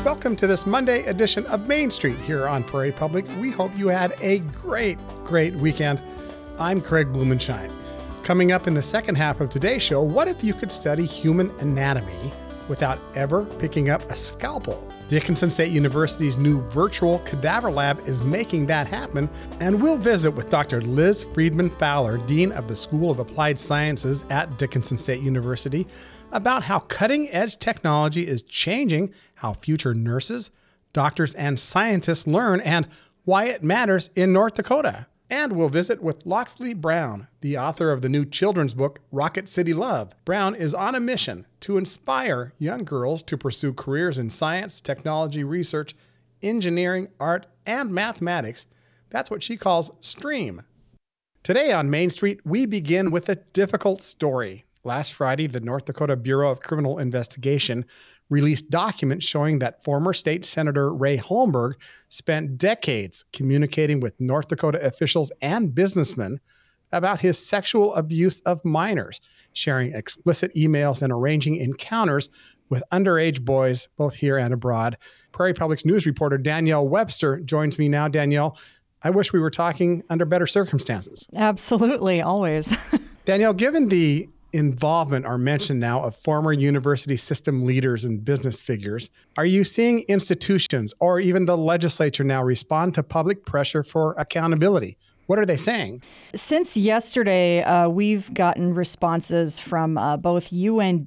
Welcome to this Monday edition of Main Street here on Prairie Public. We hope you had a great weekend. I'm Craig Blumenshine. Coming up in the second half of today's show, what if you could study human anatomy without ever picking up a scalpel? Dickinson State University's new virtual cadaver lab is making that happen, and we'll visit with Dr. Liz Friedman Fowler, Dean of the School of Applied Sciences at Dickinson State University, about how cutting-edge technology is changing how future nurses, doctors, and scientists learn and why it matters in North Dakota. And we'll visit with Loxley Brown, the author of the new children's book, Rocket City Love. Brown is on a mission to inspire young girls to pursue careers in science, technology, research, engineering, art, and mathematics. That's what she calls STREAM. Today on Main Street, we begin with a difficult story. Last Friday, the North Dakota Bureau of Criminal Investigation released documents showing that former state senator Ray Holmberg spent decades communicating with North Dakota officials and businessmen about his sexual abuse of minors, sharing explicit emails and arranging encounters with underage boys, both here and abroad. Prairie Public's news reporter Danielle Webster joins me now. Danielle, I wish we were talking under better circumstances. Absolutely, always. Danielle, given the involvement or mention now of former university system leaders and business figures, are you seeing institutions or even the legislature now respond to public pressure for accountability? What are they saying? Since yesterday, we've gotten responses from both UND,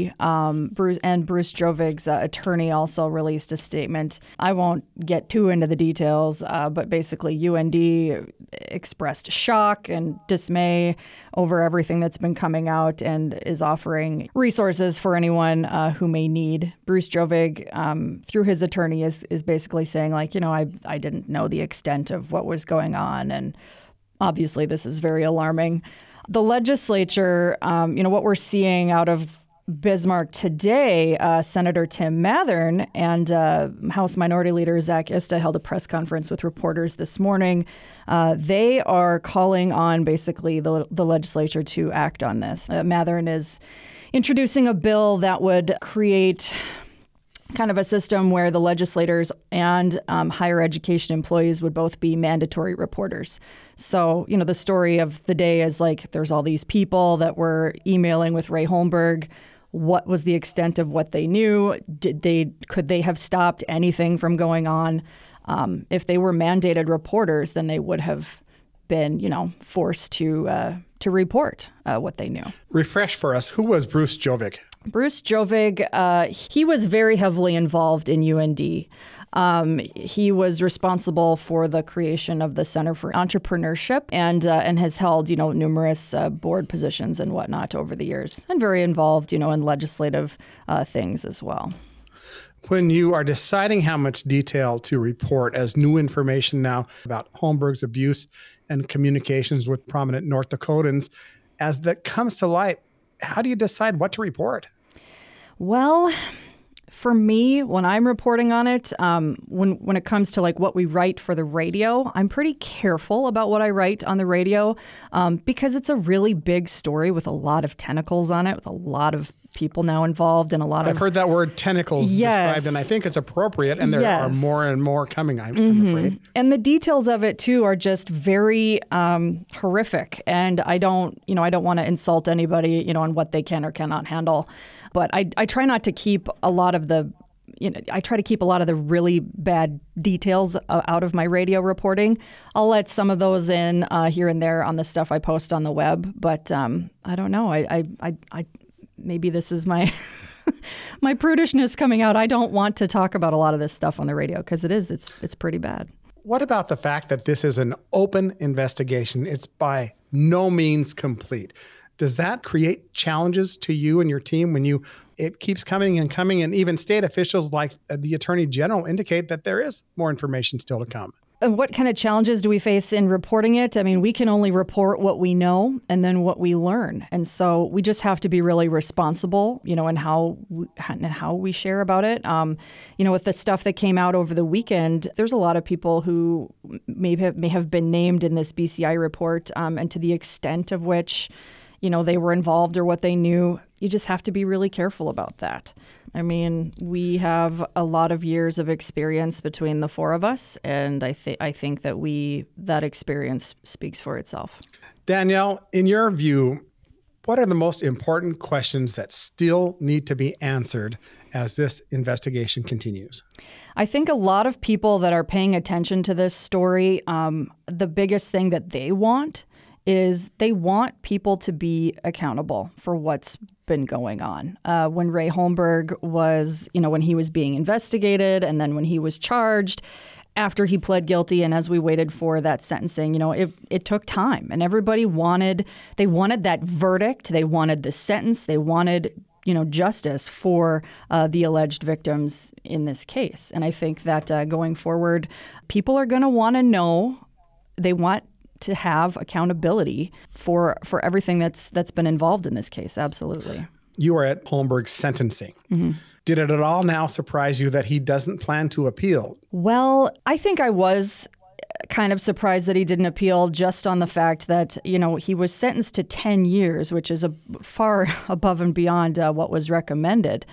Bruce Jovig's attorney also released a statement. I won't get too into the details, but basically UND expressed shock and dismay over everything that's been coming out and is offering resources for anyone who may need. Bruce Jovig, through his attorney, is basically saying, like, I didn't know the extent of what was going on, and obviously, this is very alarming. The legislature, what we're seeing out of Bismarck today, Senator Tim Mathern and House Minority Leader Zach Ista held a press conference with reporters this morning. They are calling on basically the legislature to act on this. Mathern is introducing a bill that would create kind of a system where the legislators and higher education employees would both be mandatory reporters. So, the story of the day is like there's all these people that were emailing with Ray Holmberg. What was the extent of what they knew? Could they have stopped anything from going on? If they were mandated reporters, then they would have been, forced to report what they knew. Refresh for us. Who was Bruce Jovig? Bruce Jovig, he was very heavily involved in UND. He was responsible for the creation of the Center for Entrepreneurship and has held, numerous board positions and whatnot over the years, and very involved, in legislative things as well. When you are deciding how much detail to report as new information now about Holmberg's abuse and communications with prominent North Dakotans, as that comes to light, how do you decide what to report? Well, for me, when I'm reporting on it, when it comes to like what we write for the radio, I'm pretty careful about what I write on the radio because it's a really big story with a lot of tentacles on it, with a lot of people now involved and a lot I've heard that word tentacles described, and I think it's appropriate, and there are more and more coming, I'm afraid. And the details of it, too, are just very horrific, and I don't want to insult anybody, on what they can or cannot handle. But I try not to keep a lot of the, I try to keep a lot of the really bad details out of my radio reporting. I'll let some of those in here and there on the stuff I post on the web, but I don't know. I maybe this is my my prudishness coming out. I don't want to talk about a lot of this stuff on the radio because it's pretty bad. What about the fact that this is an open investigation? It's by no means complete. Does that create challenges to you and your team when it keeps coming, and even state officials like the Attorney General indicate that there is more information still to come? And what kind of challenges do we face in reporting it? I mean, we can only report what we know and then what we learn. And so we just have to be really responsible, in how we share about it. With the stuff that came out over the weekend, there's a lot of people who may have been named in this BCI report, and to the extent of which they were involved or what they knew. You just have to be really careful about that. I mean, we have a lot of years of experience between the four of us, and I think that experience speaks for itself. Danielle, in your view, what are the most important questions that still need to be answered as this investigation continues? I think a lot of people that are paying attention to this story, the biggest thing that they want is they want people to be accountable for what's been going on. When Ray Holmberg was, when he was being investigated and then when he was charged, after he pled guilty and as we waited for that sentencing, it took time and everybody wanted that verdict. They wanted the sentence. They wanted, justice for the alleged victims in this case. And I think that going forward, people are going to want to know, they want to have accountability for everything that's been involved in this case. Absolutely. You were at Holmberg's sentencing. Mm-hmm. Did it at all now surprise you that he doesn't plan to appeal? Well, I think I was kind of surprised that he didn't appeal just on the fact that, he was sentenced to 10 years, which is far above and beyond what was recommended.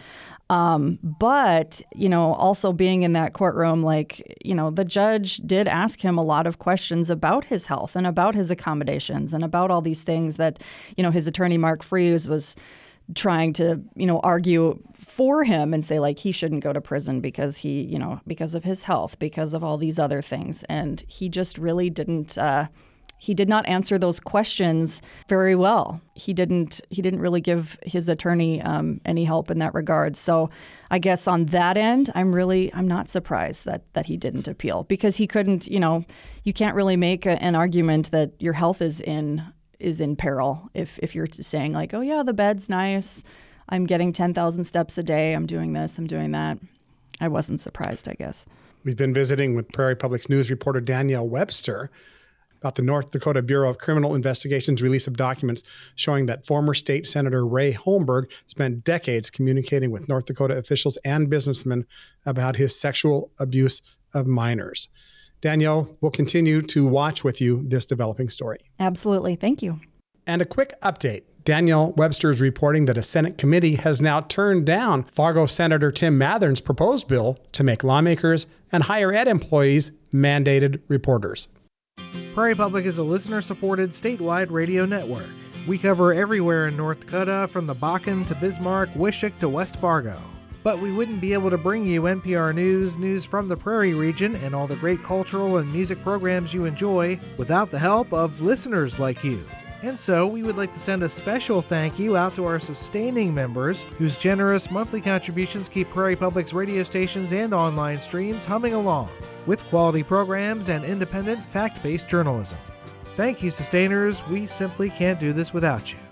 But, also being in that courtroom, the judge did ask him a lot of questions about his health and about his accommodations and about all these things that, his attorney, Mark Frees, was trying to, argue for him and say, he shouldn't go to prison because because of his health, because of all these other things. And he just really didn't, he did not answer those questions very well. He didn't really give his attorney any help in that regard. So I guess on that end, I'm not surprised that he didn't appeal because he couldn't, you can't really make an argument that your health is in peril if you're saying oh yeah, the bed's nice, I'm getting 10,000 steps a day, I'm doing this, I'm doing that. I wasn't surprised, I guess. We've been visiting with Prairie Public's news reporter Danielle Webster about the North Dakota Bureau of Criminal Investigation's release of documents showing that former state Senator Ray Holmberg spent decades communicating with North Dakota officials and businessmen about his sexual abuse of minors. Danielle, we'll continue to watch with you this developing story. Absolutely. Thank you. And a quick update. Danielle Webster is reporting that a Senate committee has now turned down Fargo Senator Tim Mathern's proposed bill to make lawmakers and higher ed employees mandated reporters. Prairie Public is a listener-supported statewide radio network. We cover everywhere in North Dakota, from the Bakken to Bismarck, Wishock to West Fargo. But we wouldn't be able to bring you NPR news from the Prairie region, and all the great cultural and music programs you enjoy without the help of listeners like you. And so we would like to send a special thank you out to our sustaining members whose generous monthly contributions keep Prairie Public's radio stations and online streams humming along with quality programs and independent fact-based journalism. Thank you, sustainers. We simply can't do this without you.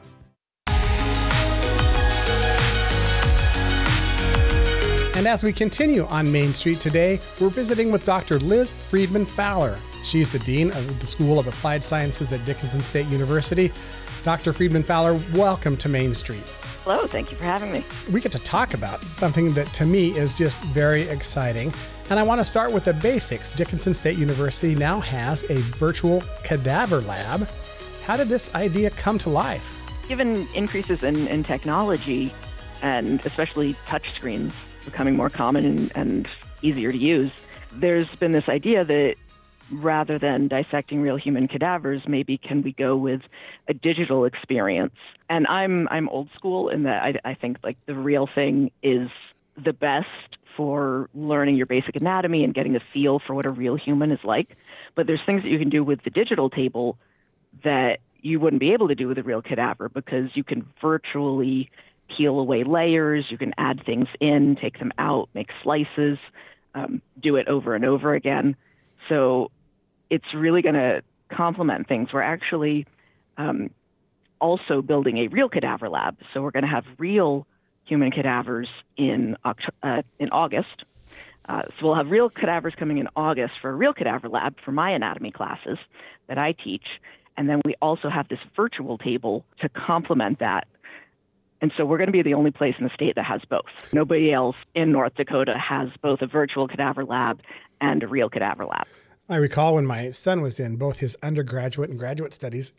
And as we continue on Main Street today, we're visiting with Dr. Liz Friedman Fowler. She's the Dean of the School of Applied Sciences at Dickinson State University. Dr. Friedman Fowler, welcome to Main Street. Hello, thank you for having me. We get to talk about something that to me is just very exciting. And I want to start with the basics. Dickinson State University now has a virtual cadaver lab. How did this idea come to life? Given increases in technology, and especially touchscreens becoming more common and easier to use, there's been this idea that rather than dissecting real human cadavers, maybe can we go with a digital experience? And I'm old school in that I think the real thing is the best for learning your basic anatomy and getting a feel for what a real human is like. But there's things that you can do with the digital table that you wouldn't be able to do with a real cadaver, because you can virtually peel away layers, you can add things in, take them out, make slices, do it over and over again. So it's really going to complement things. We're actually also building a real cadaver lab. So we're going to have real human cadavers in August. So we'll have real cadavers coming in August for a real cadaver lab for my anatomy classes that I teach. And then we also have this virtual table to complement that. And so we're going to be the only place in the state that has both. Nobody else in North Dakota has both a virtual cadaver lab and a real cadaver lab. I recall when my son was in both his undergraduate and graduate studies,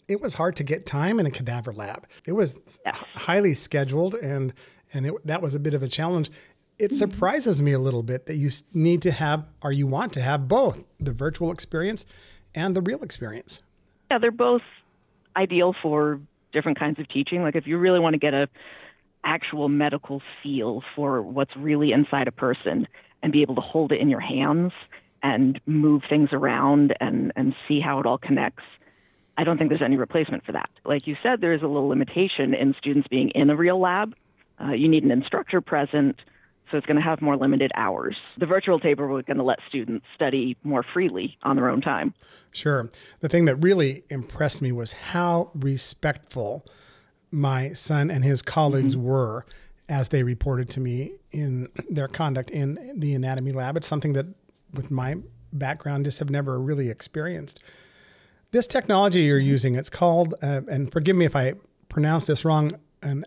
it was hard to get time in a cadaver lab. It was highly scheduled, and that was a bit of a challenge. It surprises me a little bit that you need to have, or you want to have, both the virtual experience and the real experience. Yeah, they're both ideal for different kinds of teaching. Like if you really want to get a actual medical feel for what's really inside a person and be able to hold it in your hands and move things around and see how it all connects, I don't think there's any replacement for that. Like you said, there is a little limitation in students being in a real lab. You need an instructor present, so it's going to have more limited hours. The virtual table is going to let students study more freely on their own time. Sure. The thing that really impressed me was how respectful my son and his colleagues were as they reported to me in their conduct in the anatomy lab. It's something that, with my background, just have never really experienced. This technology you're using, it's called, and forgive me if I pronounce this wrong, an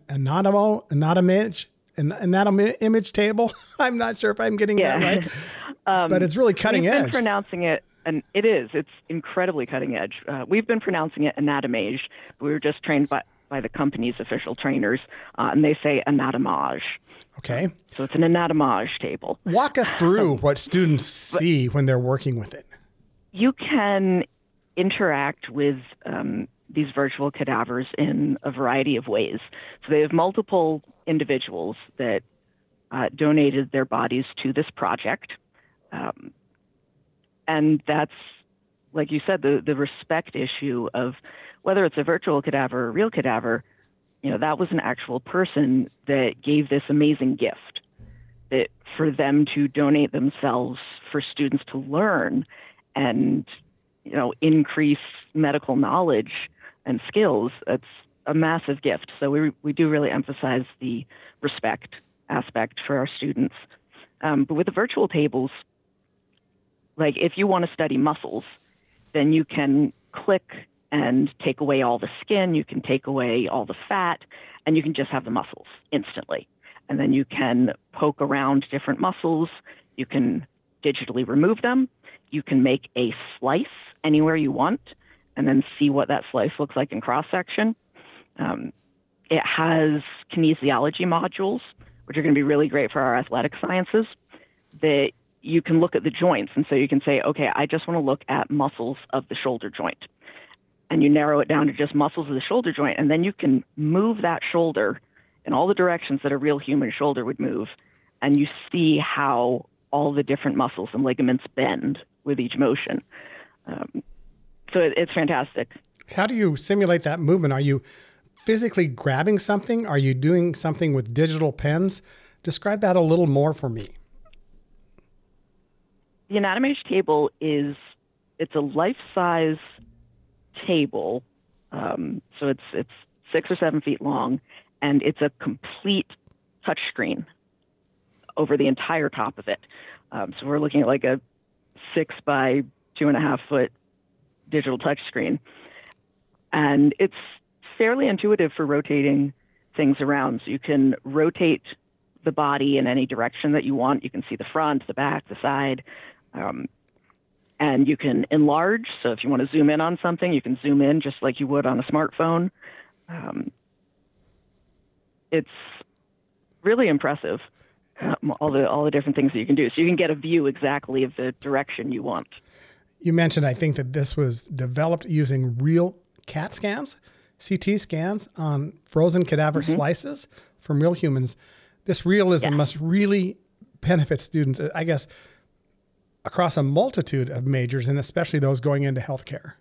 anatomy image table. I'm not sure if I'm getting that right, but it's really cutting edge. We've been pronouncing it, and it is. It's incredibly cutting edge. We've been pronouncing it anatomage. We were just trained by the company's official trainers, and they say anatomage. Okay. So it's an anatomage table. Walk us through what students see when they're working with it. You can interact with these virtual cadavers in a variety of ways. So they have multiple individuals that donated their bodies to this project. And that's, like you said, the respect issue of whether it's a virtual cadaver or a real cadaver. You know, that was an actual person that gave this amazing gift. That for them to donate themselves for students to learn and, you know, increase medical knowledge and skills, it's a massive gift. So we do really emphasize the respect aspect for our students. But with the virtual tables, like if you want to study muscles, then you can click and take away all the skin, you can take away all the fat, and you can just have the muscles instantly. And then you can poke around different muscles, you can digitally remove them, you can make a slice anywhere you want, and then see what that slice looks like in cross-section. It has kinesiology modules, which are going to be really great for our athletic sciences, that you can look at the joints. And so you can say, okay, I just want to look at muscles of the shoulder joint. And you narrow it down to just muscles of the shoulder joint. And then you can move that shoulder in all the directions that a real human shoulder would move. And you see how all the different muscles and ligaments bend with each motion. So it's fantastic. How do you simulate that movement? Are you physically grabbing something? Are you doing something with digital pens? Describe that a little more for me. The Anatomage table it's a life-size table. So it's 6 or 7 feet long, and it's a complete touch screen over the entire top of it. So we're looking at like a 6 by 2.5 foot digital touch screen. And it's fairly intuitive for rotating things around. So you can rotate the body in any direction that you want. You can see the front, the back, the side. And you can enlarge. So if you want to zoom in on something, you can zoom in just like you would on a smartphone. It's really impressive, all the different things that you can do. So you can get a view exactly of the direction you want. You mentioned, I think, that this was developed using real CAT scans, CT scans on frozen cadaver slices from real humans. This realism must really benefit students, I guess, across a multitude of majors, and especially those going into healthcare.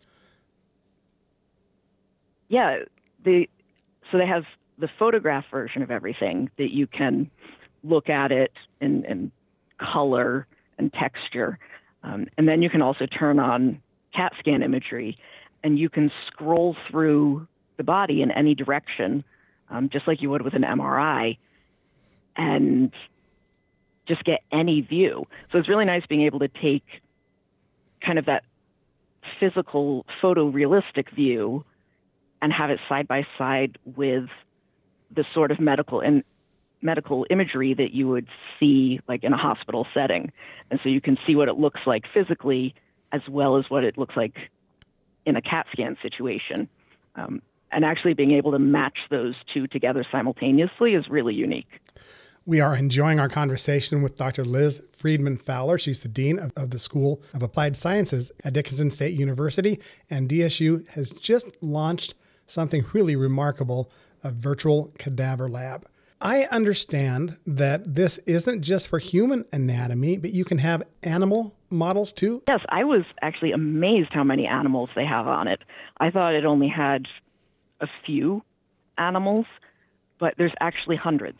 Yeah, so they have the photograph version of everything that you can look at it in color and texture. And then you can also turn on CAT scan imagery, and you can scroll through the body in any direction, just like you would with an MRI, and just get any view. So it's really nice being able to take kind of that physical photorealistic view and have it side by side with the sort of medical imagery that you would see like in a hospital setting. And so you can see what it looks like physically as well as what it looks like in a CAT scan situation. And actually being able to match those two together simultaneously is really unique. We are enjoying our conversation with Dr. Liz Friedman Fowler. She's the Dean of the School of Applied Sciences at Dickinson State University, and DSU has just launched something really remarkable, a virtual cadaver lab. I understand that this isn't just for human anatomy, but you can have animal models too? Yes, I was actually amazed how many animals they have on it. I thought it only had a few animals, but there's actually hundreds.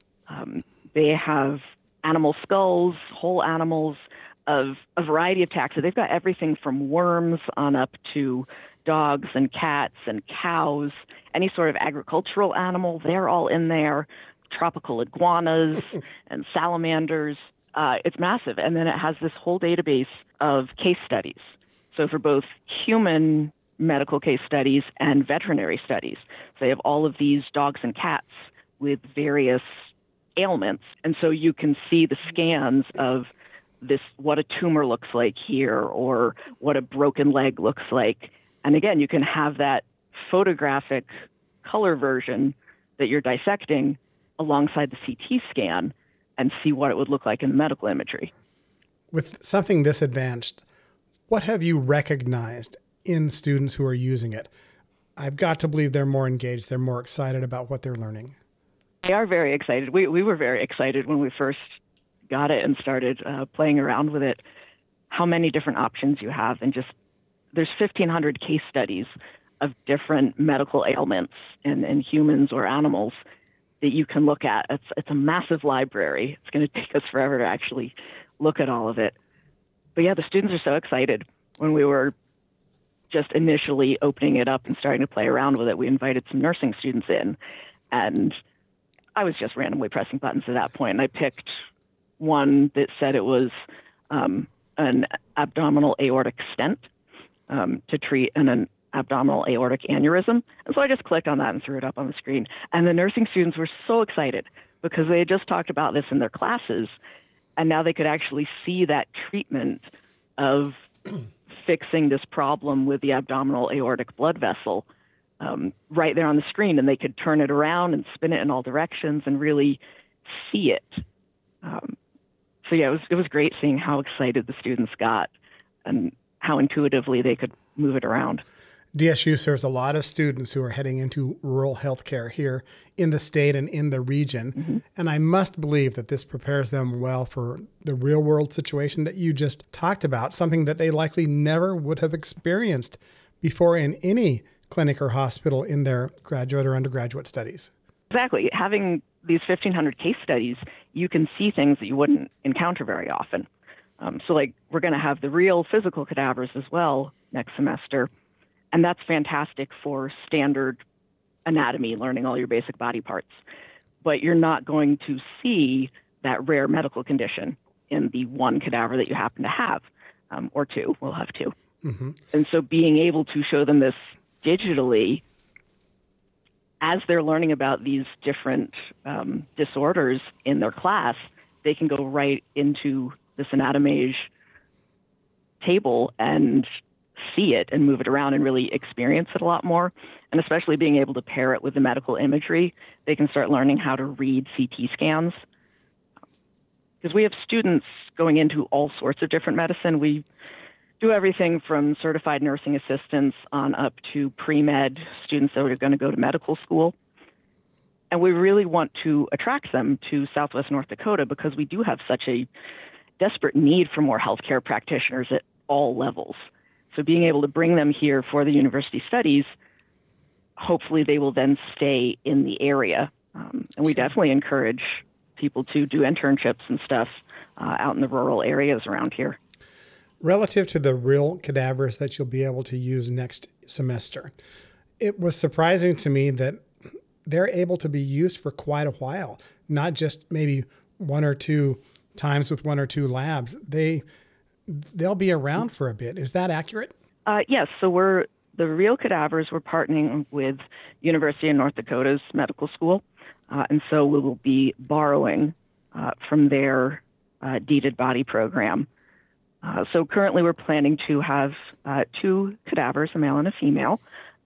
They have animal skulls, whole animals of a variety of taxa. They've got everything from worms on up to dogs and cats and cows, any sort of agricultural animal, they're all in there, tropical iguanas and salamanders. It's massive. And then it has this whole database of case studies. So for both human medical case studies and veterinary studies. So they have all of these dogs and cats with various ailments. And so you can see the scans of this, what a tumor looks like here, or what a broken leg looks like. And again, you can have that photographic color version that you're dissecting alongside the CT scan and see what it would look like in the medical imagery. With something this advanced, what have you recognized in students who are using it? I've got to believe they're more engaged, they're more excited about what they're learning. They are very excited. We were very excited when we first got it and started playing around with it, how many different options you have. And just there's 1,500 case studies of different medical ailments in humans or animals that you can look at. It's a massive library. It's going to take us forever to actually look at all of it. But yeah, the students are so excited. When we were just initially opening it up and starting to play around with it, we invited some nursing students in, and I was just randomly pressing buttons at that point, and I picked one that said it was an abdominal aortic stent to treat an abdominal aortic aneurysm. And so I just clicked on that and threw it up on the screen. And the nursing students were so excited because they had just talked about this in their classes, and now they could actually see that treatment of fixing this problem with the abdominal aortic blood vessel right there on the screen, and they could turn it around and spin it in all directions and really see it. So yeah, it was great seeing how excited the students got and how intuitively they could move it around. DSU serves a lot of students who are heading into rural healthcare here in the state and in the region. Mm-hmm. And I must believe that this prepares them well for the real world situation that you just talked about, something that they likely never would have experienced before in any clinic or hospital in their graduate or undergraduate studies. Exactly. Having these 1,500 case studies, you can see things that you wouldn't encounter very often. So like we're going to have the real physical cadavers as well next semester. And that's fantastic for standard anatomy, learning all your basic body parts. But you're not going to see that rare medical condition in the one cadaver that you happen to have, or two. We'll have two. Mm-hmm. And so being able to show them this digitally as they're learning about these different disorders in their class, they can go right into this Anatomage table and see it and move it around and really experience it a lot more. And especially being able to pair it with the medical imagery, they can start learning how to read CT scans. Because we have students going into all sorts of different medicine. We do everything from certified nursing assistants on up to pre-med students that are going to go to medical school. And we really want to attract them to Southwest North Dakota because we do have such a desperate need for more healthcare practitioners at all levels. So being able to bring them here for the university studies, hopefully they will then stay in the area. And we definitely encourage people to do internships and stuff out in the rural areas around here. Relative to the real cadavers that you'll be able to use next semester, it was surprising to me that they're able to be used for quite a while, not just maybe one or two times with one or two labs. They'll be around for a bit. Is that accurate? Yes. So the real cadavers, we're partnering with University of North Dakota's medical school. And so we will be borrowing from their deeded body program. So currently we're planning to have two cadavers, a male and a female.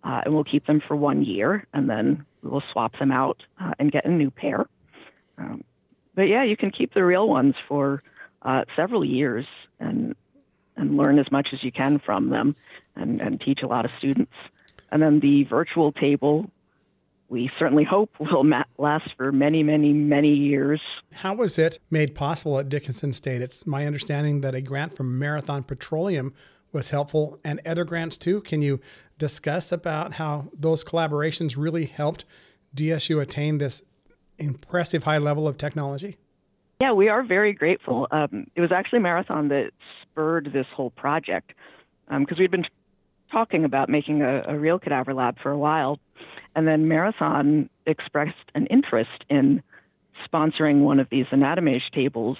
and we'll keep them for 1 year, and then we will swap them out and get a new pair. But yeah, you can keep the real ones for several years and learn as much as you can from them and teach a lot of students. And then the virtual table, we certainly hope will last for many, many, many years. How was it made possible at Dickinson State? It's my understanding that a grant from Marathon Petroleum was helpful, and other grants too. Can you discuss about how those collaborations really helped DSU attain this impressive high level of technology? Yeah, we are very grateful. It was actually Marathon that spurred this whole project, because we'd been talking about making a real cadaver lab for a while. And then Marathon expressed an interest in sponsoring one of these Anatomage tables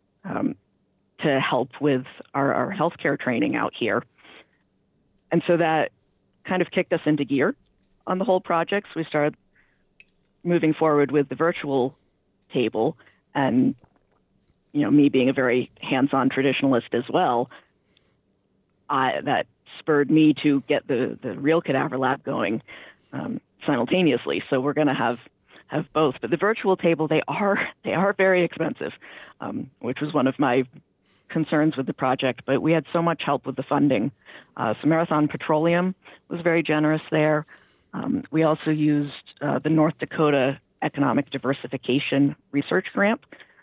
to help with our healthcare training out here. And so that kind of kicked us into gear on the whole project. So we started moving forward with the virtual table. And, me being a very hands-on traditionalist as well, that spurred me to get the real cadaver lab going simultaneously. So we're going to have both. But the virtual table, they are very expensive, which was one of my concerns with the project. But we had so much help with the funding. So Marathon Petroleum was very generous there. We also used the North Dakota Economic Diversification Research Grant,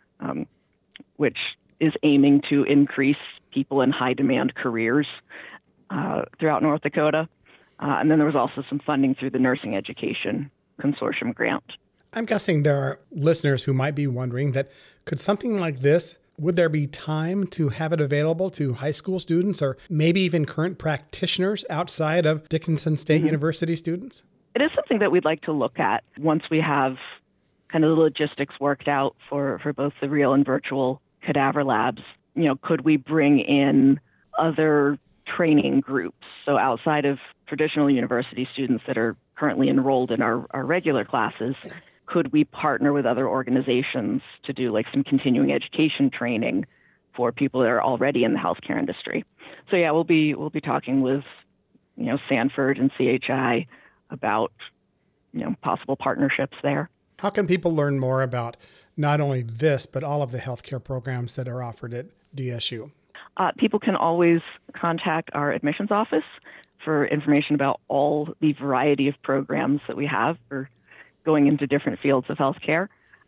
which is aiming to increase people in high-demand careers throughout North Dakota. And then there was also some funding through the Nursing Education Consortium grant. I'm guessing there are listeners who might be wondering that could something like this, would there be time to have it available to high school students or maybe even current practitioners outside of Dickinson State University students? It is something that we'd like to look at once we have kind of the logistics worked out for both the real and virtual cadaver labs. Could we bring in other training groups? So outside of traditional university students that are currently enrolled in our regular classes, could we partner with other organizations to do like some continuing education training for people that are already in the healthcare industry? So yeah, we'll be talking with, Sanford and CHI about, possible partnerships there. How can people learn more about not only this, but all of the healthcare programs that are offered at DSU? People can always contact our admissions office for information about all the variety of programs that we have for going into different fields of healthcare,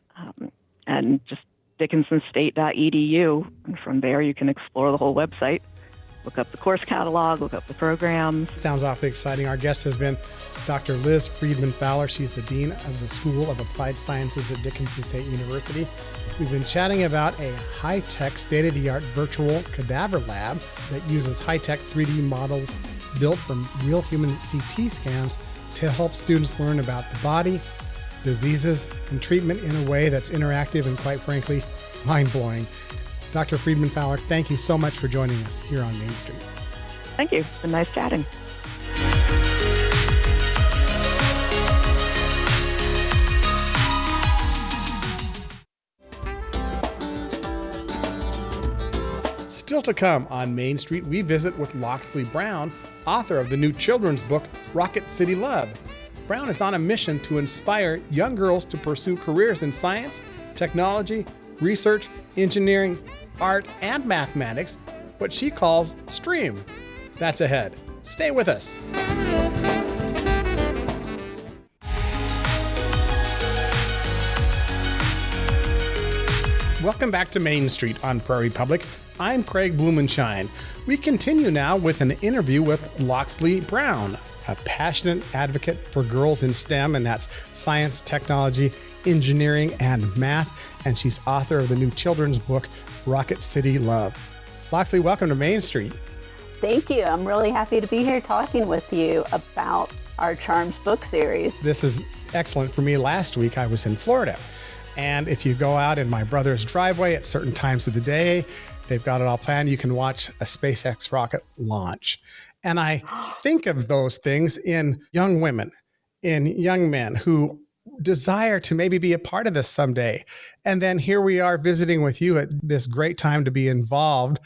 and just dickinsonstate.edu. And from there, you can explore the whole website, look up the course catalog, look up the programs. Sounds awfully exciting. Our guest has been Dr. Liz Friedman Fowler. She's the Dean of the School of Applied Sciences at Dickinson State University. We've been chatting about a high-tech, state-of-the-art virtual cadaver lab that uses high-tech 3D models built from real human CT scans to help students learn about the body, diseases, and treatment in a way that's interactive and, quite frankly, mind-blowing. Dr. Friedman Fowler, thank you so much for joining us here on Main Street. Thank you. It's been nice chatting. Still to come on Main Street, we visit with Loxley Brown, author of the new children's book, Rocket City Love. Brown is on a mission to inspire young girls to pursue careers in science, technology, research, engineering, art, and mathematics, what she calls STREAM. That's ahead. Stay with us. Welcome back to Main Street on Prairie Public. I'm Craig Blumenshine. We continue now with an interview with Loxley Brown, a passionate advocate for girls in STEM, and that's science, technology, engineering, and math. And she's author of the new children's book, Rocket City Love. Loxley, welcome to Main Street. Thank you. I'm really happy to be here talking with you about our Charms book series. This is excellent for me. Last week I was in Florida. And if you go out in my brother's driveway at certain times of the day, they've got it all planned. You can watch a SpaceX rocket launch. And I think of those things in young women, in young men who desire to maybe be a part of this someday. And then here we are visiting with you at this great time to be involved.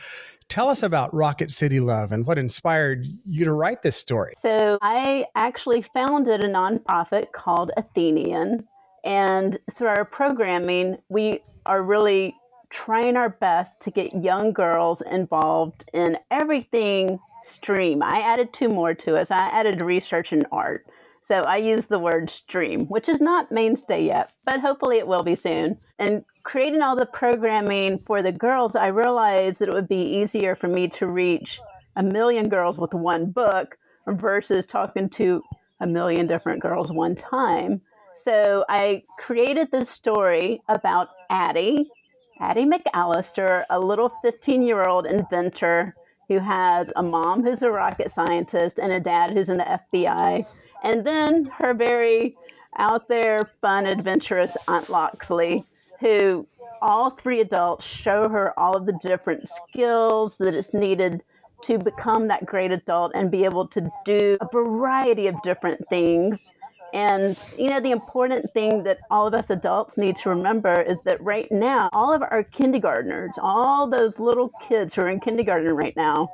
Tell us about Rocket City Love and what inspired you to write this story. So I actually founded a nonprofit called Athenian. And through our programming, we are really trying our best to get young girls involved in everything STREAM. I added 2 more to it. So I added research and art. So I use the word STREAM, which is not mainstay yet, but hopefully it will be soon. And creating all the programming for the girls, I realized that it would be easier for me to reach 1 million girls with one book versus talking to 1 million different girls one time. So I created this story about Addie McAllister, a little 15-year-old inventor who has a mom who's a rocket scientist and a dad who's in the FBI. And then her very out there, fun, adventurous Aunt Loxley, who all 3 adults show her all of the different skills that is needed to become that great adult and be able to do a variety of different things. And, the important thing that all of us adults need to remember is that right now, all of our kindergartners, all those little kids who are in kindergarten right now,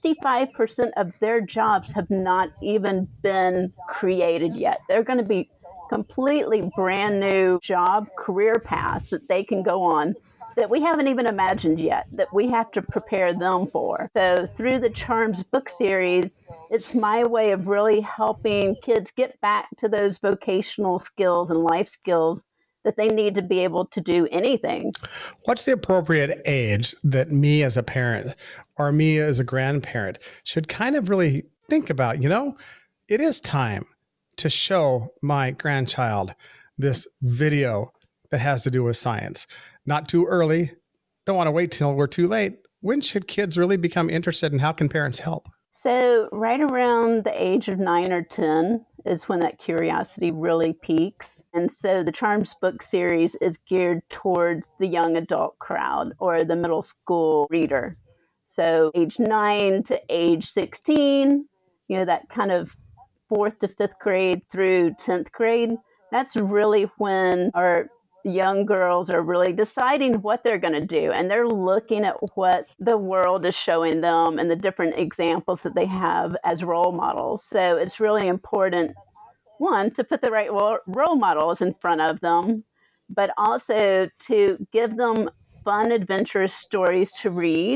65% of their jobs have not even been created yet. They're going to be completely brand new job career paths that they can go on that we haven't even imagined yet, that we have to prepare them for. So through the Charms book series, it's my way of really helping kids get back to those vocational skills and life skills that they need to be able to do anything. What's the appropriate age that me as a parent or me as a grandparent should kind of really think about? It is time to show my grandchild this video that has to do with science. Not too early. Don't want to wait till we're too late. When should kids really become interested, and how can parents help? So right around the age of 9 or 10 is when that curiosity really peaks. And so the Charms book series is geared towards the young adult crowd or the middle school reader. So age 9 to age 16, that kind of 4th to 5th grade through 10th grade, that's really when our young girls are really deciding what they're going to do. And they're looking at what the world is showing them and the different examples that they have as role models. So it's really important, one, to put the right role models in front of them, but also to give them fun, adventurous stories to read,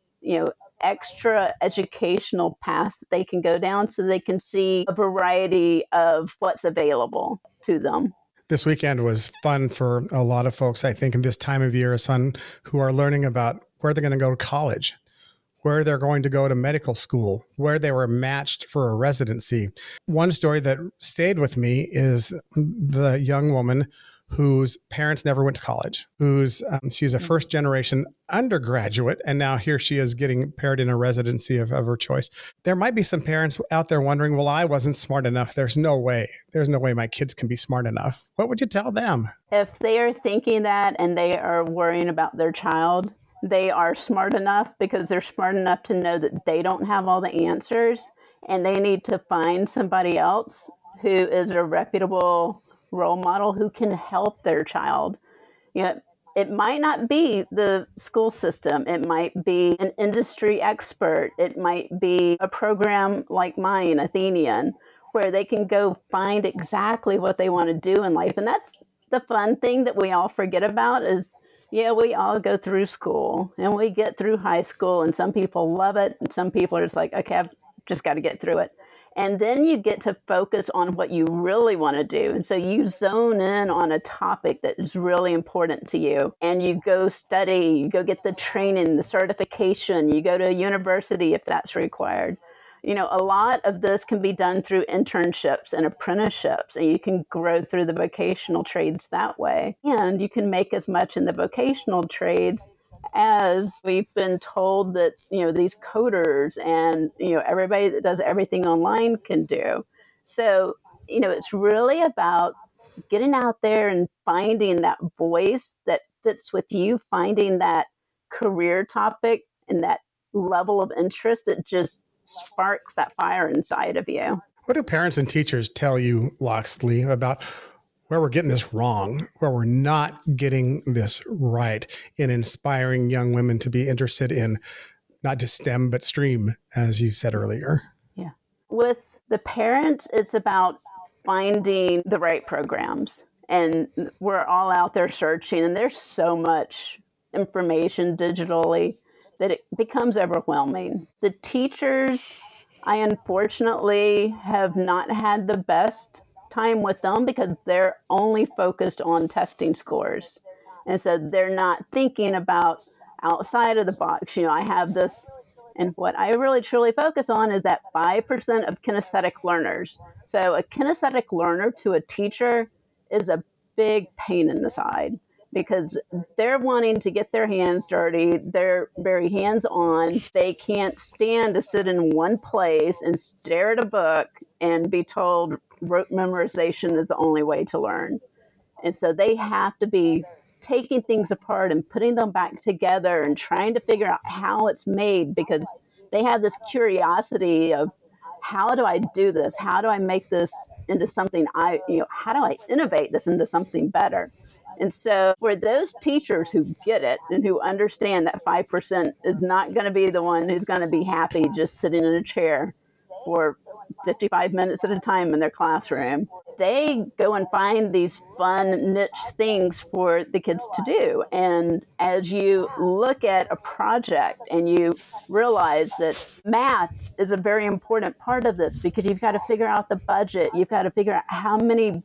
extra educational paths that they can go down so they can see a variety of what's available to them. This weekend was fun for a lot of folks. I think in this time of year is fun, who are learning about where they're going to go to college, where they're going to go to medical school, where they were matched for a residency. One story that stayed with me is the young woman whose parents never went to college, she's a first generation undergraduate, and now here she is getting paired in a residency of her choice. There might be some parents out there wondering, well, I wasn't smart enough. There's no way my kids can be smart enough. What would you tell them? If they are thinking that and they are worrying about their child, they are smart enough because they're smart enough to know that they don't have all the answers and they need to find somebody else who is a reputable role model who can help their child. It might not be the school system. It might be an industry expert. It might be a program like mine, Athenian, where they can go find exactly what they want to do in life. And that's the fun thing that we all forget about is, we all go through school and we get through high school, and some people love it. And some people are just like, okay, I've just got to get through it. And then you get to focus on what you really want to do. And so you zone in on a topic that is really important to you. And you go study, you go get the training, the certification, you go to a university if that's required. A lot of this can be done through internships and apprenticeships, and you can grow through the vocational trades that way. And you can make as much in the vocational trades as we've been told that, these coders and, everybody that does everything online can do. So, it's really about getting out there and finding that voice that fits with you, finding that career topic and that level of interest that just sparks that fire inside of you. What do parents and teachers tell you, Loxley, about where we're getting this wrong, where we're not getting this right in inspiring young women to be interested in not just STEM, but STREAM, as you said earlier. Yeah. With the parents, it's about finding the right programs. And we're all out there searching, and there's so much information digitally that it becomes overwhelming. The teachers, I unfortunately have not had the best time with them because they're only focused on testing scores. And so they're not thinking about outside of the box. I have this, and what I really truly focus on is that 5% of kinesthetic learners. So a kinesthetic learner to a teacher is a big pain in the side because they're wanting to get their hands dirty. They're very hands-on. They can't stand to sit in one place and stare at a book and be told rote memorization is the only way to learn. And so they have to be taking things apart and putting them back together and trying to figure out how it's made because they have this curiosity of how do I do this? How do I make this into something how do I innovate this into something better? And so for those teachers who get it and who understand that 5% is not going to be the one who's going to be happy just sitting in a chair for 55 minutes at a time in their classroom, they go and find these fun niche things for the kids to do. And as you look at a project and you realize that math is a very important part of this because you've got to figure out the budget, you've got to figure out how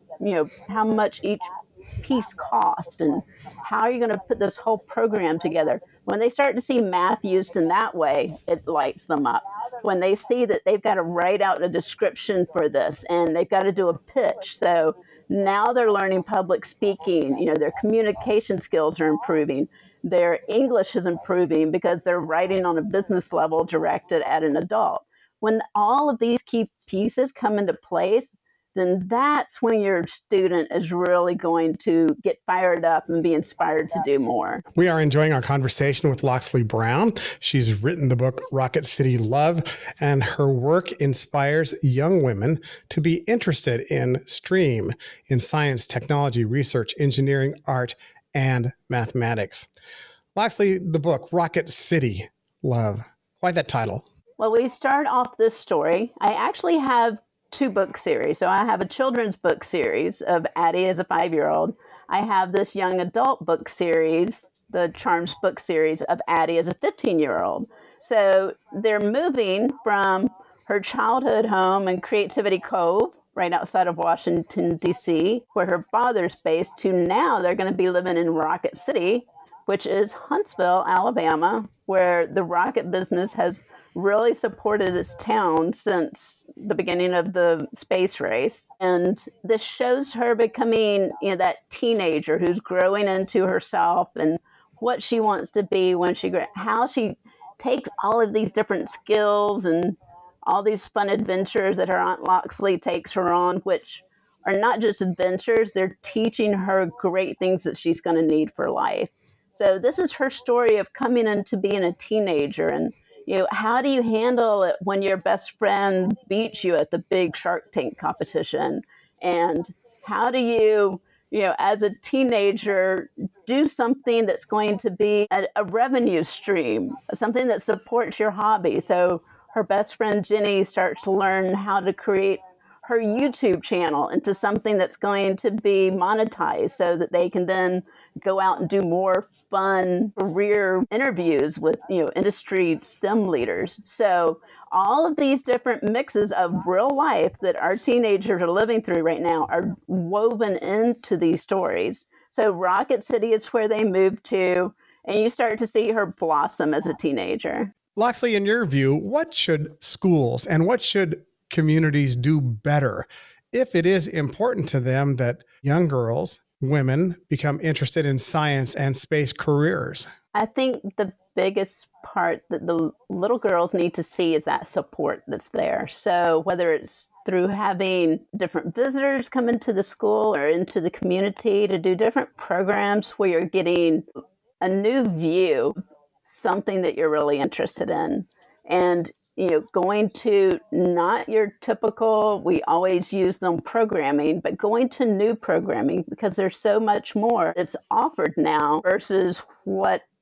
much each piece cost and how are you going to put this whole program together. When they start to see math used in that way, it lights them up. When they see that they've got to write out a description for this and they've got to do a pitch. So now they're learning public speaking, their communication skills are improving. Their English is improving because they're writing on a business level directed at an adult. When all of these key pieces come into place, then that's when your student is really going to get fired up and be inspired to do more. We are enjoying our conversation with Loxley Brown. She's written the book Rocket City Love, and her work inspires young women to be interested in STREAM, in science, technology, research, engineering, art, and mathematics. Loxley, the book Rocket City Love. Why that title? Well, we start off this story. I actually have 2 book series. So I have a children's book series of Addie as a 5-year-old. I have this young adult book series, the Charms book series of Addie as a 15-year-old. So they're moving from her childhood home in Creativity Cove, right outside of Washington, D.C., where her father's based, to now they're going to be living in Rocket City, which is Huntsville, Alabama, where the rocket business has really supported its town since the beginning of the space race. And this shows her becoming that teenager who's growing into herself and what she wants to be when she grows, how she takes all of these different skills and all these fun adventures that her Aunt Loxley takes her on, which are not just adventures, they're teaching her great things that she's going to need for life. So this is her story of coming into being a teenager and how do you handle it when your best friend beats you at the big Shark Tank competition? And how do you, as a teenager, do something that's going to be a revenue stream, something that supports your hobby? So her best friend Jenny starts to learn how to create her YouTube channel into something that's going to be monetized so that they can then go out and do more fun career interviews with, industry STEM leaders. So all of these different mixes of real life that our teenagers are living through right now are woven into these stories. So Rocket City is where they moved to, and you start to see her blossom as a teenager. Loxley, in your view, what should schools and what should communities do better if it is important to them that young girls, women, become interested in science and space careers? I think the biggest part that the little girls need to see is that support that's there. So whether it's through having different visitors come into the school or into the community to do different programs where you're getting a new view, something that you're really interested in. And going to not your typical, we always use them programming, but going to new programming because there's so much more that's offered now versus what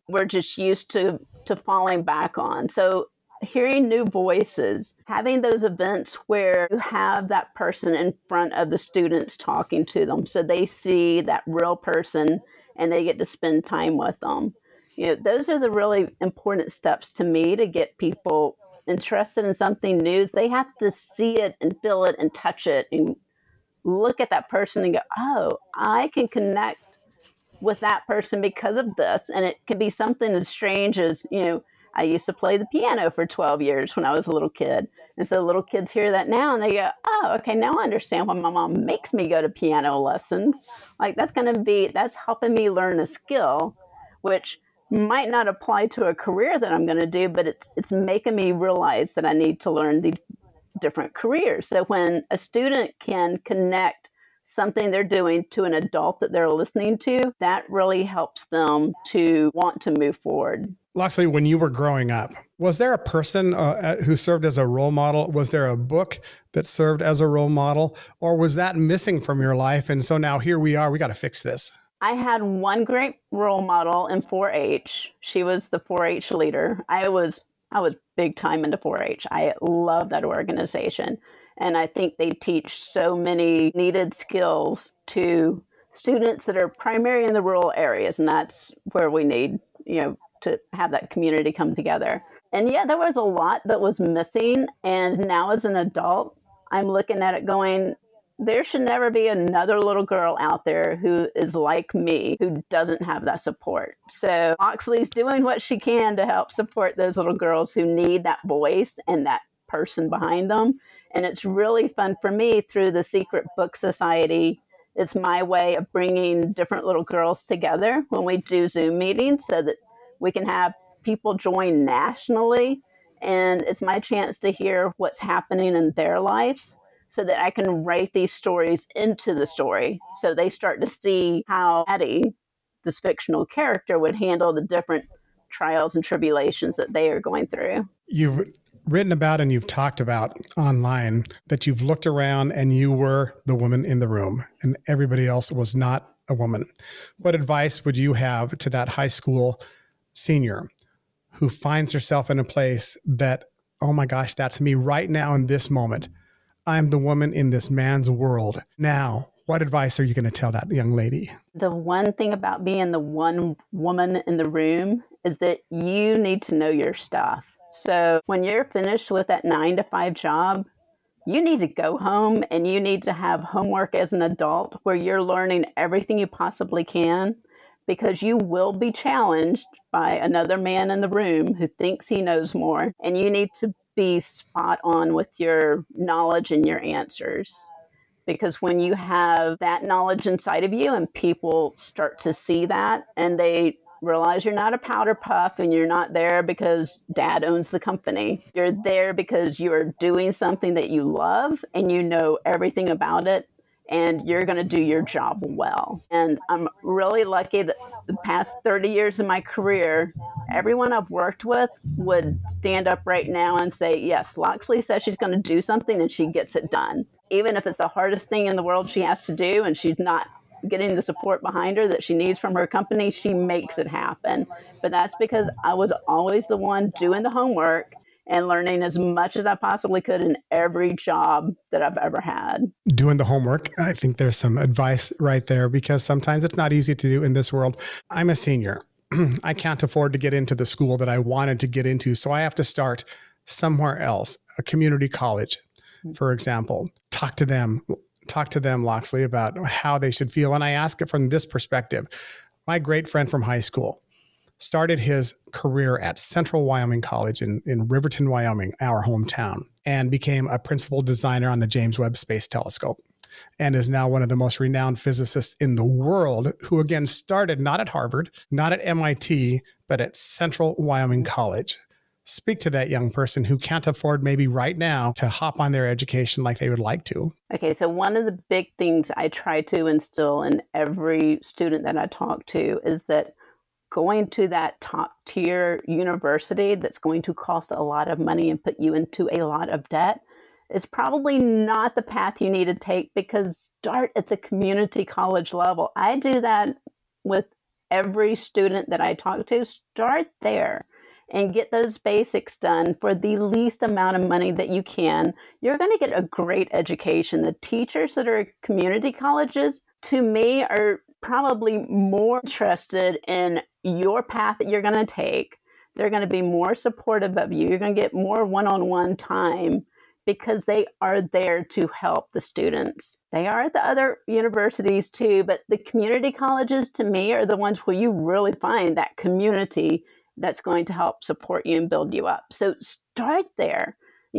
we're just used to falling back on. So hearing new voices, having those events where you have that person in front of the students talking to them so they see that real person and they get to spend time with them. Those are the really important steps to me to get people interested in something new. They have to see it and feel it and touch it and look at that person and go, oh, I can connect with that person because of this. And it can be something as strange as, I used to play the piano for 12 years when I was a little kid. And so little kids hear that now and they go, oh, okay, now I understand why my mom makes me go to piano lessons. Like that's helping me learn a skill, which might not apply to a career that I'm going to do, but it's making me realize that I need to learn these different careers. So when a student can connect something they're doing to an adult that they're listening to, that really helps them to want to move forward. Loxley, when you were growing up, was there a person who served as a role model? Was there a book that served as a role model? Or was that missing from your life? And so now here we are, we got to fix this. I had one great role model in 4-H. She was the 4-H leader. I was big time into 4-H. I love that organization. And I think they teach so many needed skills to students that are primarily in the rural areas. And that's where we need, to have that community come together. And yeah, there was a lot that was missing. And now as an adult, I'm looking at it going, there should never be another little girl out there who is like me, who doesn't have that support. So Loxley's doing what she can to help support those little girls who need that voice and that person behind them. And it's really fun for me through the Secret Book Society. It's my way of bringing different little girls together when we do Zoom meetings so that we can have people join nationally. And it's my chance to hear what's happening in their lives so that I can write these stories into the story. So they start to see how Addie, this fictional character, would handle the different trials and tribulations that they are going through. You've written about and you've talked about online that you've looked around and you were the woman in the room and everybody else was not a woman. What advice would you have to that high school senior who finds herself in a place that, oh my gosh, that's me right now in this moment. I'm the woman in this man's world. Now, what advice are you going to tell that young lady? The one thing about being the one woman in the room is that you need to know your stuff. So when you're finished with that 9-to-5 job, you need to go home and you need to have homework as an adult where you're learning everything you possibly can, because you will be challenged by another man in the room who thinks he knows more. And you need to be spot on with your knowledge and your answers. Because when you have that knowledge inside of you and people start to see that and they realize you're not a powder puff and you're not there because dad owns the company. You're there because you're doing something that you love and you know everything about it and you're going to do your job well. And I'm really lucky that the past 30 years of my career, everyone I've worked with would stand up right now and say, yes, Loxley says she's going to do something and she gets it done. Even if it's the hardest thing in the world she has to do and she's not getting the support behind her that she needs from her company, she makes it happen. But that's because I was always the one doing the homework and learning as much as I possibly could in every job that I've ever had. Doing the homework, I think there's some advice right there because sometimes it's not easy to do in this world. I'm a senior. I can't afford to get into the school that I wanted to get into, so I have to start somewhere else, a community college, for example. Talk to them, Loxley, about how they should feel. And I ask it from this perspective. My great friend from high school started his career at Central Wyoming College in Riverton, Wyoming, our hometown, and became a principal designer on the James Webb Space Telescope and is now one of the most renowned physicists in the world, who again started not at Harvard, not at MIT, but at Central Wyoming College. Speak to that young person who can't afford maybe right now to hop on their education like they would like to. Okay, so one of the big things I try to instill in every student that I talk to is that going to that top tier university that's going to cost a lot of money and put you into a lot of debt is probably not the path you need to take, because start at the community college level. I do that with every student that I talk to, start there and get those basics done for the least amount of money that you can. You're going to get a great education. The teachers that are at community colleges, to me, are probably more interested in your path that you're going to take. They're going to be more supportive of you. You're going to get more one-on-one time because they are there to help the students. They are at the other universities too, but the community colleges, to me, are the ones where you really find that community that's going to help support you and build you up. So start there.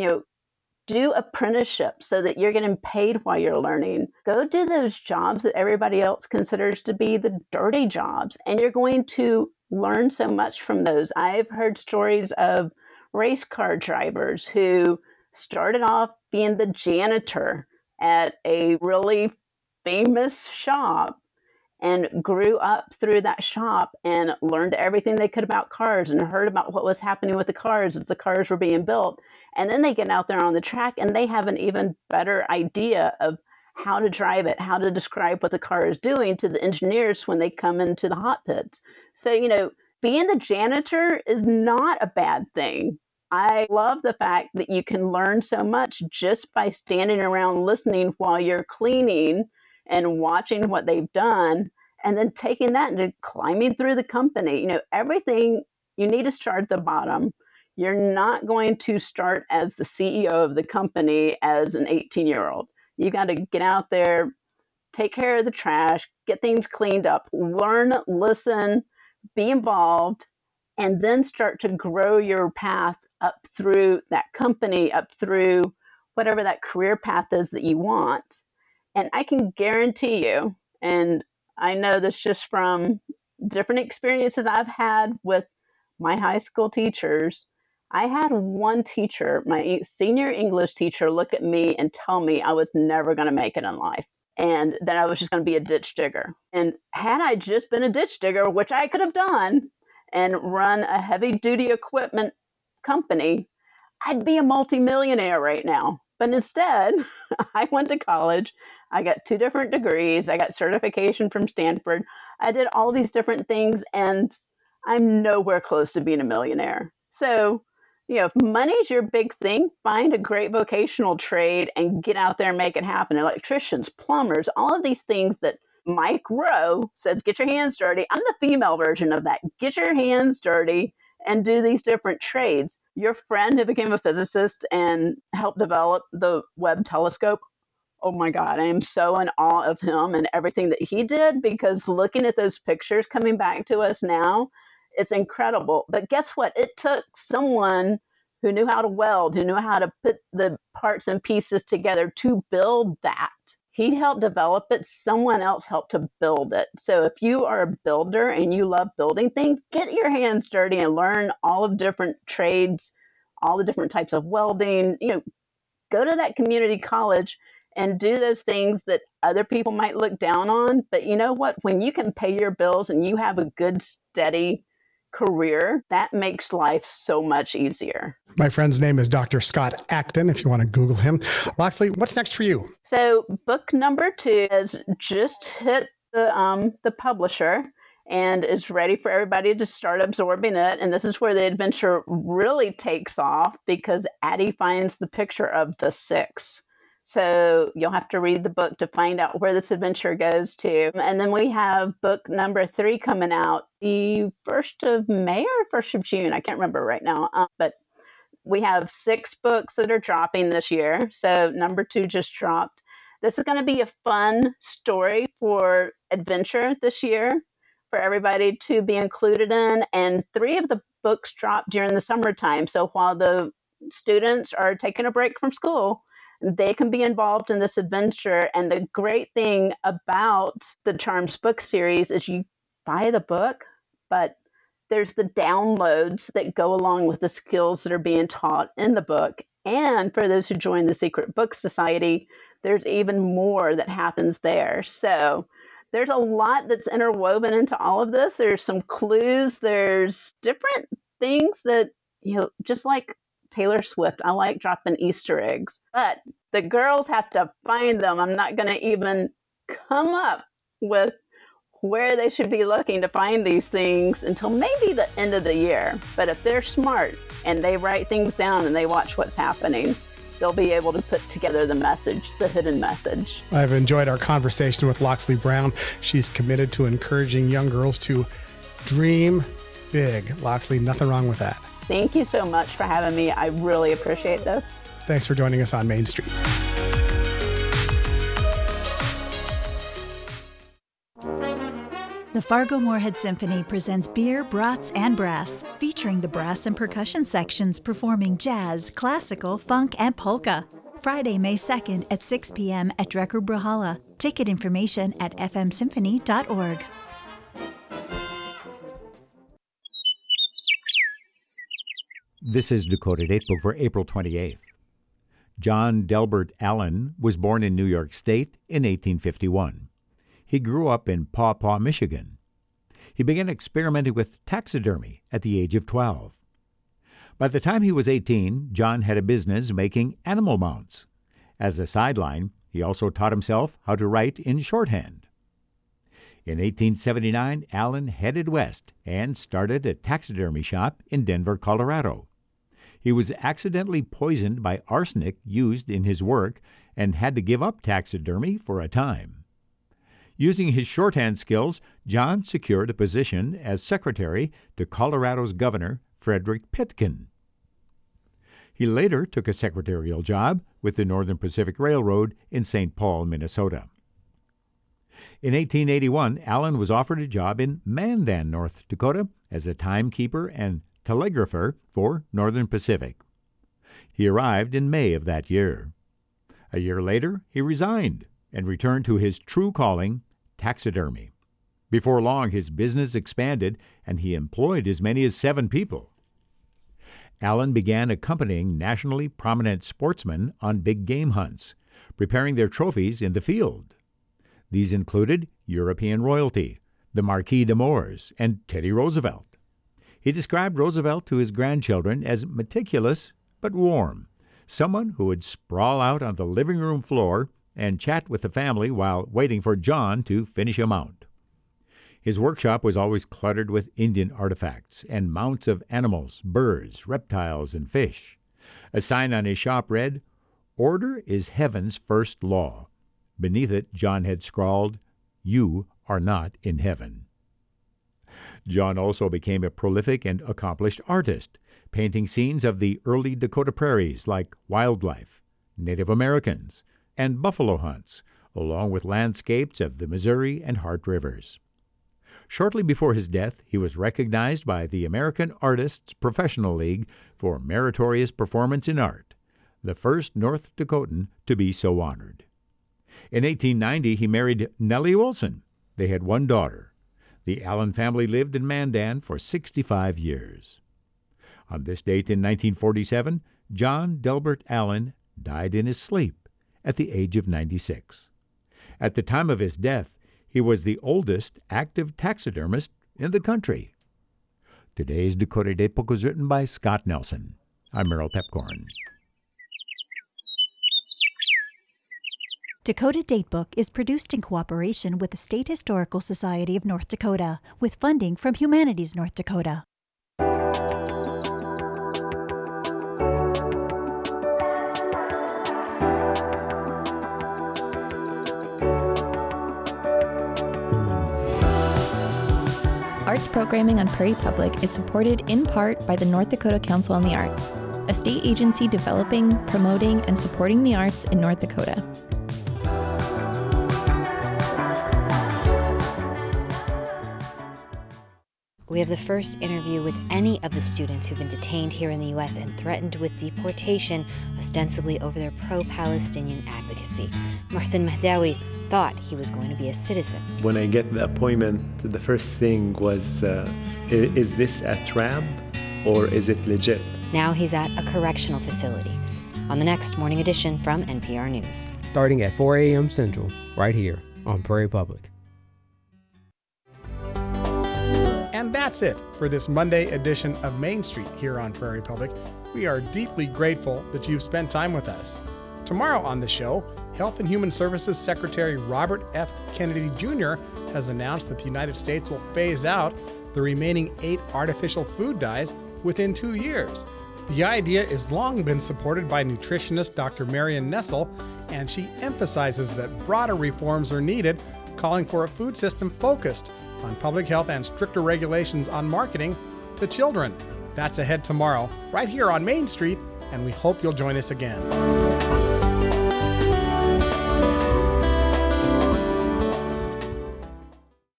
Do apprenticeships so that you're getting paid while you're learning. Go do those jobs that everybody else considers to be the dirty jobs, and you're going to learn so much from those. I've heard stories of race car drivers who started off being the janitor at a really famous shop and grew up through that shop and learned everything they could about cars and heard about what was happening with the cars as the cars were being built. And then they get out there on the track and they have an even better idea of how to drive it, how to describe what the car is doing to the engineers when they come into the hot pits. So, being the janitor is not a bad thing. I love the fact that you can learn so much just by standing around listening while you're cleaning and watching what they've done, and then taking that and climbing through the company. Everything, you need to start at the bottom. You're not going to start as the CEO of the company as an 18-year-old. You got to get out there, take care of the trash, get things cleaned up, learn, listen, be involved, and then start to grow your path up through that company, up through whatever that career path is that you want. And I can guarantee you, and I know this just from different experiences I've had with my high school teachers, I had one teacher, my senior English teacher, look at me and tell me I was never going to make it in life and that I was just going to be a ditch digger. And had I just been a ditch digger, which I could have done, and run a heavy duty equipment company, I'd be a multimillionaire right now. But instead, I went to college. I got 2 different degrees. I got certification from Stanford. I did all these different things, and I'm nowhere close to being a millionaire. So, if money's your big thing, find a great vocational trade and get out there and make it happen. Electricians, plumbers, all of these things that Mike Rowe says, get your hands dirty. I'm the female version of that. Get your hands dirty and do these different trades. Your friend who became a physicist and helped develop the Webb telescope, oh my God, I am so in awe of him and everything that he did, because looking at those pictures coming back to us now, it's incredible. But guess what? It took someone who knew how to weld, who knew how to put the parts and pieces together to build that. He helped develop it. Someone else helped to build it. So if you are a builder and you love building things, get your hands dirty and learn all of different trades, all the different types of welding. Go to that community college and do those things that other people might look down on. But you know what? When you can pay your bills and you have a good, steady career, that makes life so much easier. My friend's name is Dr. Scott Acton, if you want to Google him. Loxley, what's next for you? So book number 2 has just hit the publisher and is ready for everybody to start absorbing it. And this is where the adventure really takes off, because Addie finds the picture of the 6. So you'll have to read the book to find out where this adventure goes to. And then we have book number 3 coming out the 1st of May or 1st of June. I can't remember right now. But we have 6 books that are dropping this year. So number 2 just dropped. This is going to be a fun story for adventure this year for everybody to be included in. And 3 of the books dropped during the summertime. So while the students are taking a break from school, they can be involved in this adventure. And the great thing about the Charms book series is you buy the book, but there's the downloads that go along with the skills that are being taught in the book. And for those who join the Secret Book Society, there's even more that happens there. So there's a lot that's interwoven into all of this. There's some clues. There's different things that, just like Taylor Swift, I like dropping Easter eggs, but the girls have to find them. I'm not going to even come up with where they should be looking to find these things until maybe the end of the year. But if they're smart and they write things down and they watch what's happening, they'll be able to put together the message, the hidden message. I've enjoyed our conversation with Loxley Brown. She's committed to encouraging young girls to dream big. Loxley, nothing wrong with that. Thank you so much for having me. I really appreciate this. Thanks for joining us on Main Street. The Fargo-Moorhead Symphony presents Beer, Brats, and Brass, featuring the brass and percussion sections performing jazz, classical, funk, and polka. Friday, May 2nd at 6 p.m. at Drecker Bruhala. Ticket information at fmsymphony.org. This is Dakota Datebook for April 28th. John Delbert Allen was born in New York State in 1851. He grew up in Paw Paw, Michigan. He began experimenting with taxidermy at the age of 12. By the time he was 18, John had a business making animal mounts. As a sideline, he also taught himself how to write in shorthand. In 1879, Allen headed west and started a taxidermy shop in Denver, Colorado. He was accidentally poisoned by arsenic used in his work and had to give up taxidermy for a time. Using his shorthand skills, John secured a position as secretary to Colorado's Governor, Frederick Pitkin. He later took a secretarial job with the Northern Pacific Railroad in St. Paul, Minnesota. In 1881, Allen was offered a job in Mandan, North Dakota, as a timekeeper and telegrapher for Northern Pacific. He arrived in May of that year. A year later, he resigned and returned to his true calling, taxidermy. Before long, his business expanded, and he employed as many as 7 people. Allen began accompanying nationally prominent sportsmen on big game hunts, preparing their trophies in the field. These included European royalty, the Marquis de Moors, and Teddy Roosevelt. He described Roosevelt to his grandchildren as meticulous but warm, someone who would sprawl out on the living room floor and chat with the family while waiting for John to finish a mount. His workshop was always cluttered with Indian artifacts and mounts of animals, birds, reptiles, and fish. A sign on his shop read, "Order is heaven's first law." Beneath it, John had scrawled, "You are not in heaven." John also became a prolific and accomplished artist, painting scenes of the early Dakota prairies like wildlife, Native Americans, and buffalo hunts, along with landscapes of the Missouri and Heart Rivers. Shortly before his death, he was recognized by the American Artists Professional League for meritorious performance in art, the first North Dakotan to be so honored. In 1890, he married Nellie Wilson. They had 1 daughter. The Allen family lived in Mandan for 65 years. On this date in 1947, John Delbert Allen died in his sleep at the age of 96. At the time of his death, he was the oldest active taxidermist in the country. Today's Dakota Datebook was written by Scott Nelson. I'm Merrill Pepcorn. Dakota Datebook is produced in cooperation with the State Historical Society of North Dakota, with funding from Humanities North Dakota. Arts programming on Prairie Public is supported in part by the North Dakota Council on the Arts, a state agency developing, promoting, and supporting the arts in North Dakota. We have the first interview with any of the students who've been detained here in the U.S. and threatened with deportation, ostensibly over their pro-Palestinian advocacy. Mohsen Mahdawi thought he was going to be a citizen. When I get the appointment, the first thing was, is this a trap or is it legit? Now he's at a correctional facility. On the next Morning Edition from NPR News. Starting at 4 a.m. Central, right here on Prairie Public. And that's it for this Monday edition of Main Street here on Prairie Public. We are deeply grateful that you've spent time with us. Tomorrow on the show, Health and Human Services Secretary Robert F. Kennedy Jr. has announced that the United States will phase out the remaining 8 artificial food dyes within 2 years. The idea has long been supported by nutritionist Dr. Marion Nessel, and she emphasizes that broader reforms are needed, calling for a food system focused on public health and stricter regulations on marketing to children. That's ahead tomorrow, right here on Main Street, and we hope you'll join us again.